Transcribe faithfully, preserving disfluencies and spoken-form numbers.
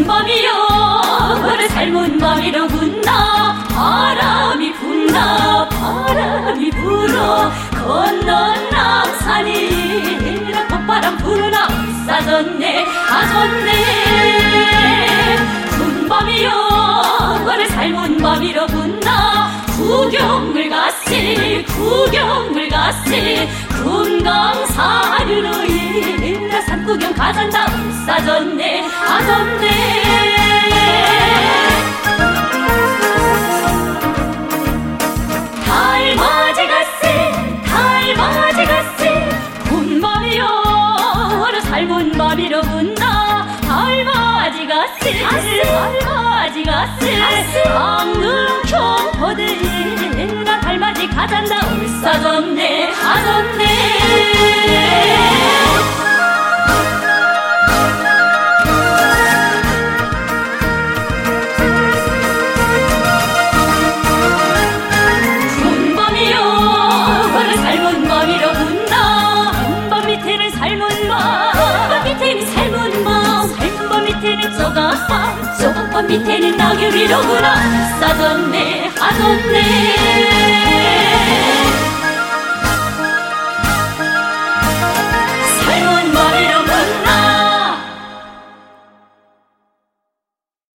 군밤이여 너를 삶은 밤이로구나. 바람이 분다 바람이 불어 건넌 남산이라 콧바람 부르나 싸졌네 아졌네. 군밤이여 너를 삶은 밤이로구나. 구경을 갔시 구경을 갔시 금강사류로 일라 산구경 가잔다 싸졌네 아졌네. 달맞이 갔시 달맞이 갔시 군밤이여 너를 삶은 밤이로구나. 달맞이 갔시 달맞이 갔시 강릉 경포들 나 달맞이 가잔다 싸졌네 아졌네. 군밤이여 너를 삶은 밤이로구나. 군밤 밑에는 삶은 밤 밤 밑에는 삶은 밤 삶은 밤 밑에는 조각밤 조각밤 밑에는 낙엽이로구나 싸졌네 아졌네.